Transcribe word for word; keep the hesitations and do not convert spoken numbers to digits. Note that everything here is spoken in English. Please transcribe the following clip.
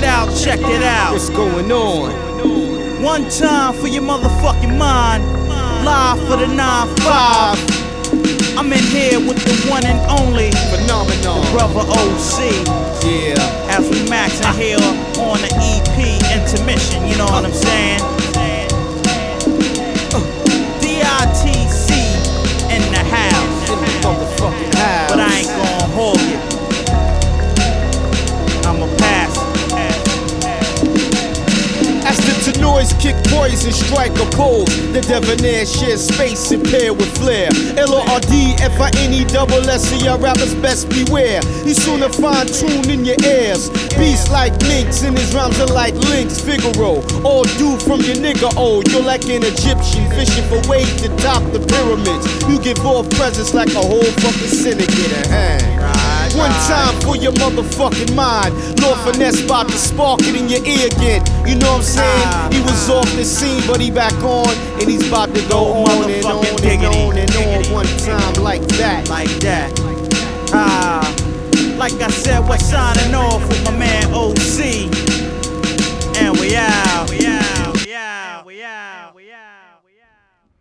out, check it out. What's going on? One time for your motherfucking mind. Live for the nine five. I'm in here with the one and only Phenomenon. the brother O C. Yeah. As we maxing here on the E P intermission, you know what I'm saying? D I T C in the house. In the motherfucking house. But I ain't gon' hold you. I'ma pass. As the tenors kick poison, strike a pose. The debonair share space and pair with flair. L O R D F I N E double S C, your rappers best beware. You sooner fine tune in your ears. Beast like links, and his rhymes are like links. Figaro, all due from your nigga old. You're like an Egyptian fishing for ways to top the pyramids. You give off presents like a whole fucking syndicate and hang. One time for your motherfucking mind. Lord Finesse about to spark it in your ear again. You know what I'm saying? He was off the scene, but he back on, and he's about to go on and on and on and on. One time like that. Like that. Ah, like I said, we're signing off with my man O C.